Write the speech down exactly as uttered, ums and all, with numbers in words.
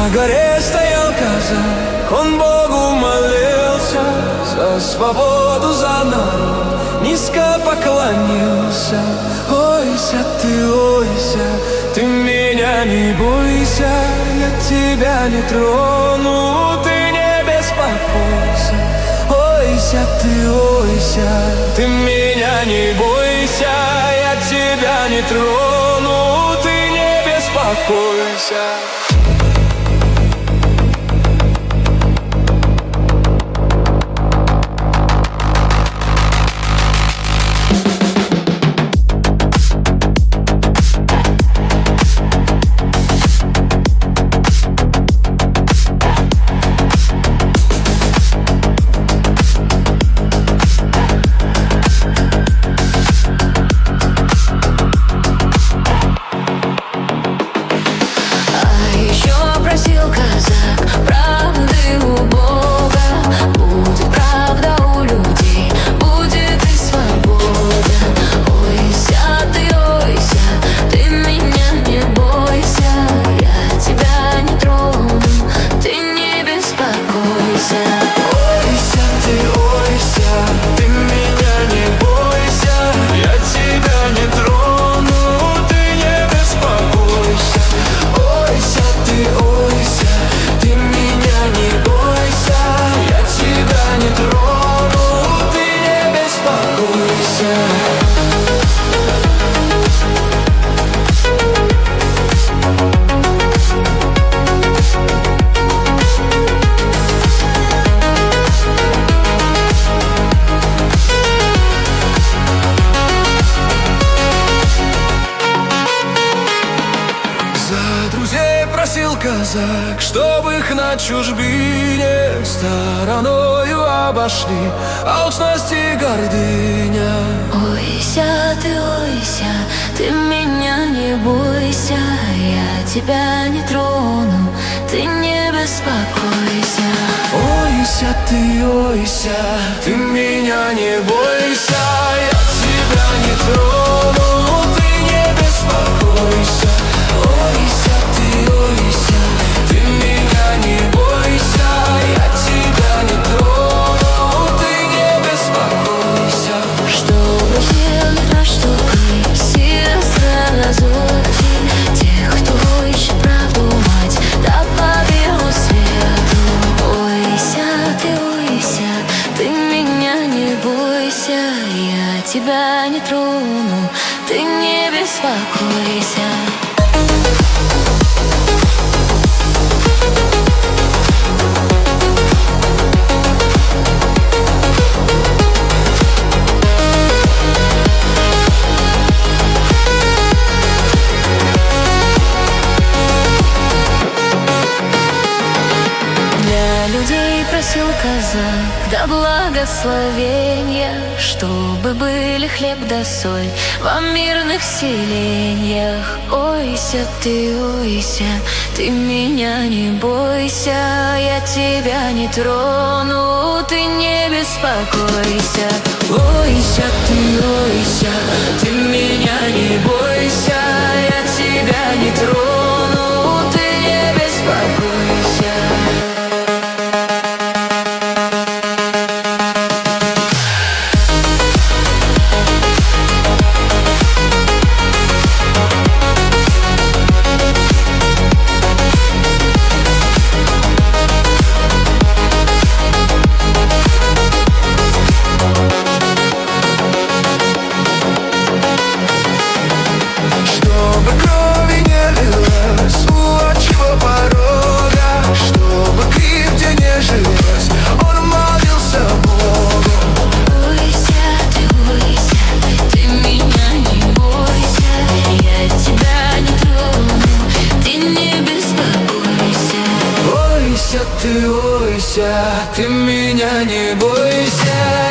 На горе стоял казак, он Богу молился за свободу, за народ, низко поклонился. Ойся ты, ойся, ты меня не бойся, я тебя не трону, ты не беспокойся. Ойся ты, ойся, ты меня не бойся, я тебя не трону, ты не беспокойся. Просил казак, чтобы их на чужбине стороною обошли алчность и гордыня. Ойся ты, ойся, ты меня не бойся, я тебя не трону, ты не беспокойся. Ойся ты, ойся, ты меня не бойся, я тебя не трону, ты не беспокойся. Ойся ты, ойся, ты меня не бойся, я тебя не трону, ты не беспокойся. Что бросил ветра, что сила золоти тех, кто ищет правду, мать, да по белу свету. Ойся ты, ойся, ты меня не бойся, я тебя не трону, ты не беспокойся. Просил казак, да благословения, чтобы были хлеб да соль во мирных селениях. Ойся ты, ойся, ты меня не бойся, я тебя не трону, ты не беспокойся. Ойся ты, ойся, ты меня не бойся, я тебя не трону, ты не беспокойся. Ойся ты, ойся, ты меня не бойся.